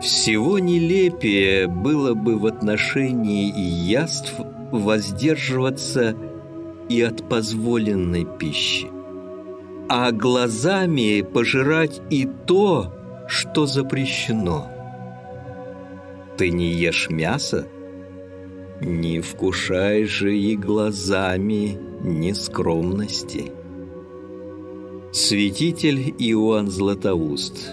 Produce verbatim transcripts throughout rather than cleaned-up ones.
Всего нелепее было бы в отношении яств воздерживаться и от позволенной пищи, а глазами пожирать и то, что запрещено. Ты не ешь мясо? Не вкушай же и глазами нескромности. Святитель Иоанн Златоуст.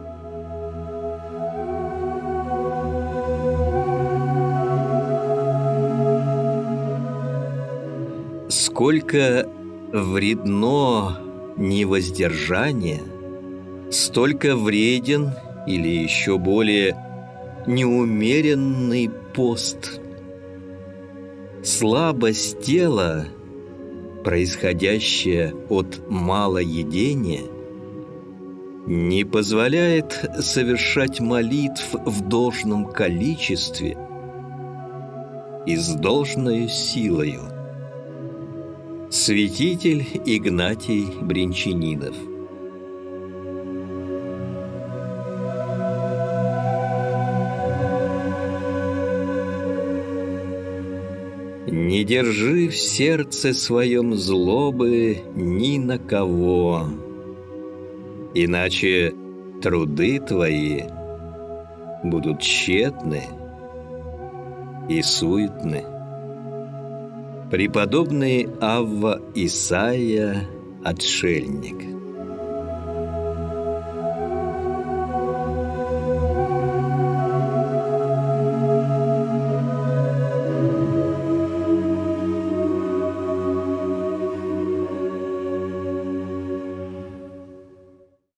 Сколько вредно невоздержание, столько вреден или еще более неумеренный пост. Слабость тела, происходящая от малоедения, не позволяет совершать молитв в должном количестве и с должною силою. Святитель Игнатий Бринчанинов. Не держи в сердце своем злобы ни на кого, иначе труды твои будут тщетны и суетны. Преподобный Авва Исаия, отшельник.